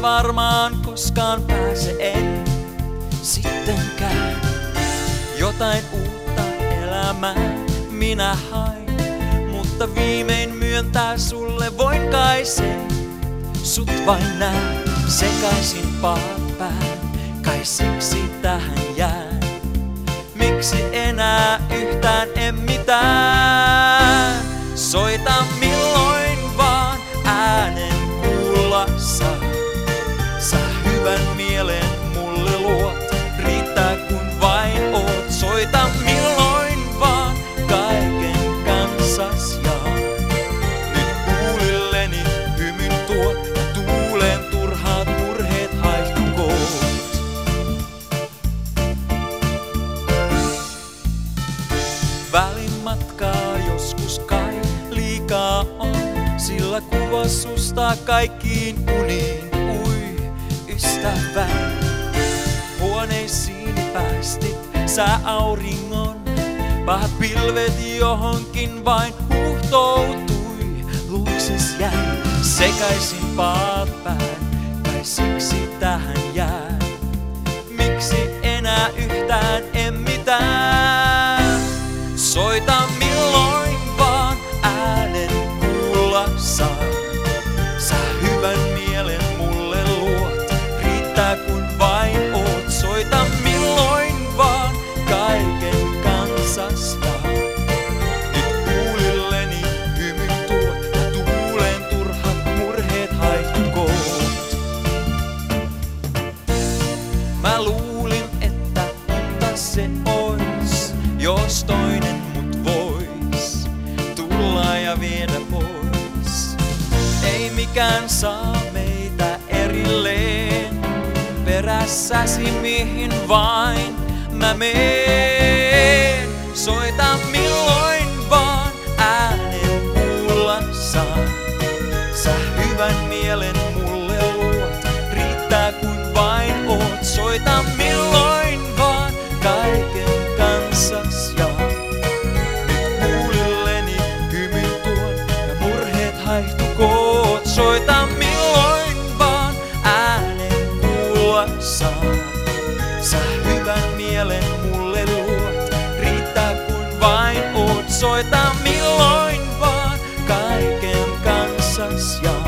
varmaan koskaan pääse en sittenkään. Jotain uutta elämää minä hain, mutta viimein myöntää sulle voin kai sen. Sut vain näen, sekaisin paat pään, kai siksi tähän jään. Miksi enää yhtään en mitään? Soita milloin vaan äänen kuulla saa. Sä hyvän mielen mulle luot, riittää kun vain oot. Soita milloin vaan kaiken kanssas jaan. Nyt kuulilleni hymyn tuot ja tuuleen turhaat murheet haihtukoot. Välimatkaa joskus kai liikaa on, sillä kuva susta kaikkiin uniin. Ui, ystäväni, huoneisiin päästit sä auringon. Pahat pilvet johonkin vain huuhtoutui. Luikses jäi, sekaisin paat pään, kai siksi tähän jää. Miksi enää yhtään en mitään? Soita milloin vaan äänen kuulla saa. Sä hyvän mielen mulle luot, riittää kun vain oot. Soita milloin vaan kaiken kanssas jaan. Nyt kuulilleni hymyn tuot ja tuuleen turhat murheet haihtukoot. Mä luulin, että unta se ois, jos toinen mut vois tulla ja viedä pois. Ei mikään saa meitä erilleen, perässäsi mihin vain mä meen. Soita milloin vaan äänen kuulla saa. Sä hyvän mielen mulle luot, riittää kun vain oot. Soita milloin vaan kaiken kanssas jaan. Nyt kuulilleni hymyn tuon ja murheet haihtukoot. Soita milloin vaan äänen kuulla saa. Sä hyvän mielen mulle luot, riittää kun vain oot. Soita milloin vaan kaiken kanssas jaan.